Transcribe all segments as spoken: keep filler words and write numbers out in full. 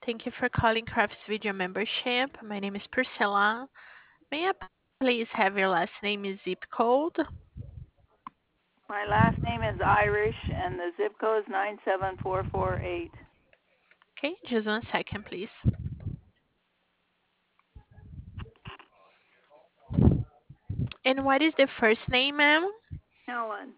Thank you for calling Crafts Video Membership. My name is Priscilla. May I please have your last name and zip code? My last name is Irish, and the zip code is nine seven four four eight. Okay, just one second, please. And what is the first name, ma'am? Helen,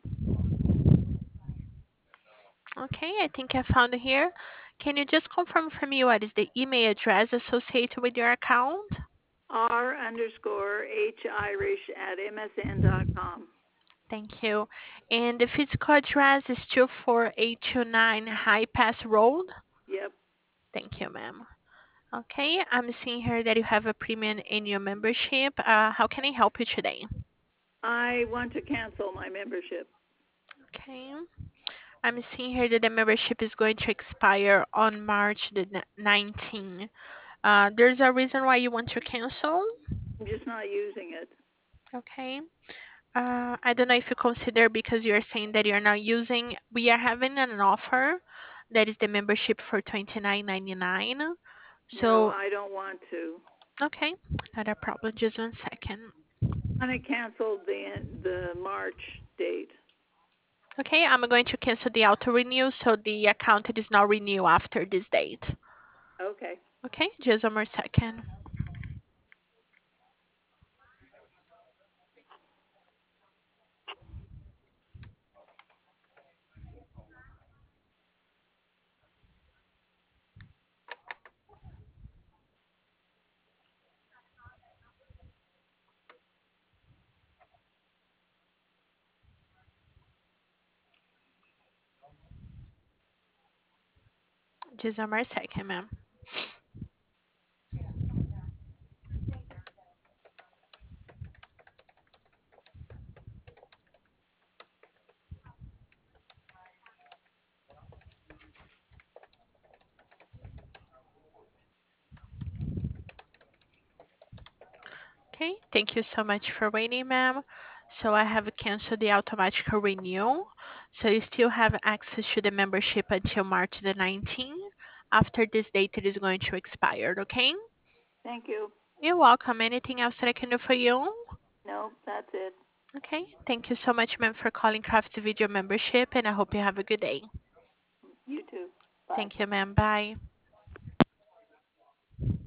Okay, I think I found it here. Can you just confirm for me what is the email address associated with your account? R underscore H Irish at M S N dot com. Thank you. And the physical address is two four eight two nine High Pass Road. Yep. Thank you, ma'am. Okay, I'm seeing here that you have a premium annual membership. Uh, how can I help you today? I want to cancel my membership. Okay, I'm seeing here that the membership is going to expire on March the n- nineteenth. Uh, there's a reason why you want to cancel? I'm just not using it. Okay. Uh, I don't know if you consider because you're saying that you're not using. We are having an offer that is the membership for twenty-nine ninety-nine. No, So, I don't want to. okay, not a problem. Just one second. I want to cancel the the March date. Okay, I'm going to cancel the auto renew so the account is not renew after this date. Okay. Okay, just one more second. Just one more second, ma'am. Okay, thank you so much for waiting, ma'am. So I have canceled the automatic renewal. So you still have access to the membership until March the nineteenth. After this date, it is going to expire, okay? Thank you. You're welcome. Anything else that I can do for you? No, that's it. Okay, thank you so much, ma'am, for calling Crafts Video Membership, and I hope you have a good day. You too. Bye. Thank you, ma'am. Bye.